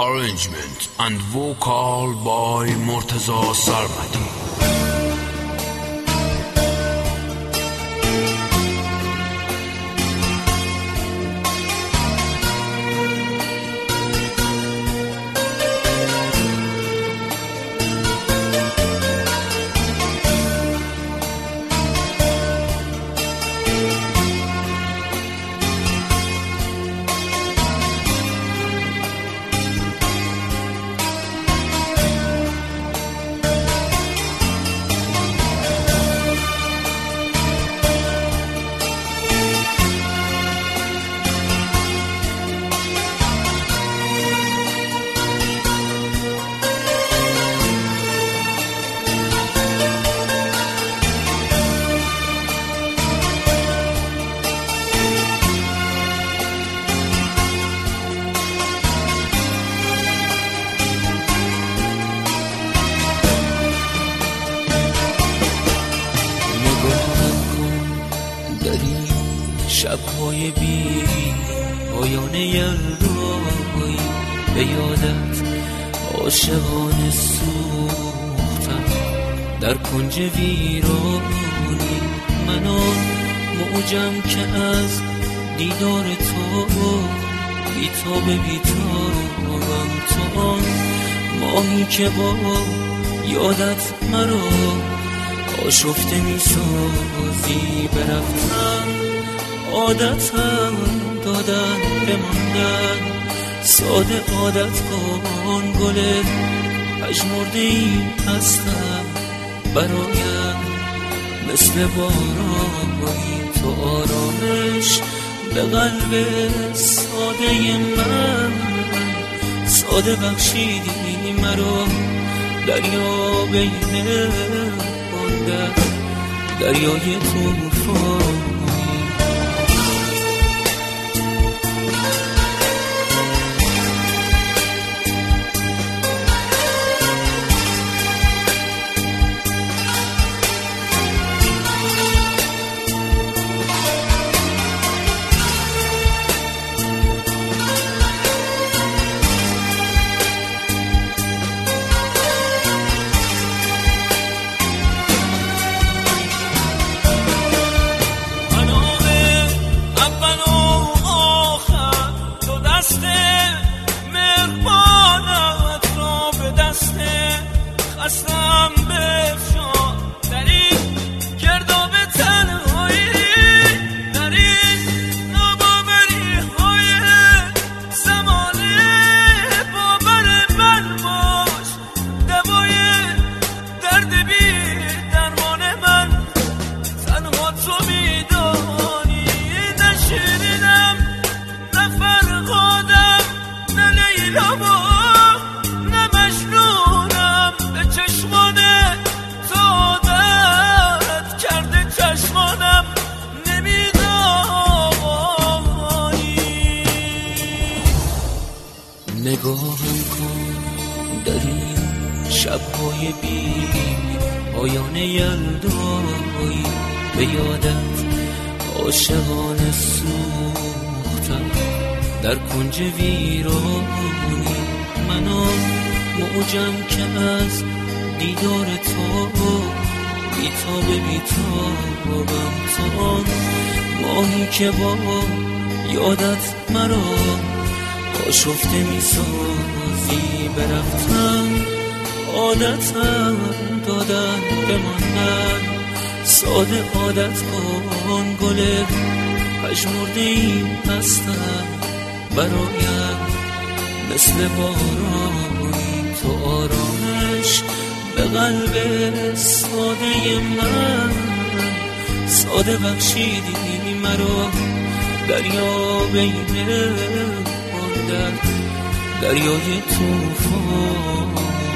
Arrangement and vocal by Murtaza Sarmati. شب‌های بی پایان یلدایی به یادت عاشقانه سوختم در کنج ویرانی. من آن موجم که از دیدار تو بی‌تابم، تو آن ماهی که با یادت مرا آشفته می‌سازی. برفتم عادتم دادن بماندن، ساده عادت کن گل پژمرده‌ای هستم برایم مثل بارانی. تو آرامش به قلب ساده من، ساده بخشیدی مرا دریا بین بندر دریای طوفان. نگاهم کن در این شب‌های بی پایان یلدایی به یادت عاشقانه سوختم در کنج ویرانی. من آن موجم که از دیدار تو بی‌تابم، تو آن ماهی که با یادت مرا آشفته می‌سازی. برفتم عادتم دادن بماندن، ساده عادت کن گل پژمرده‌ای هستم برایم مثل بارانی. تو آرامش به قلب ساده من، ساده بخشیدی مرا دریا بین دریای طوفان.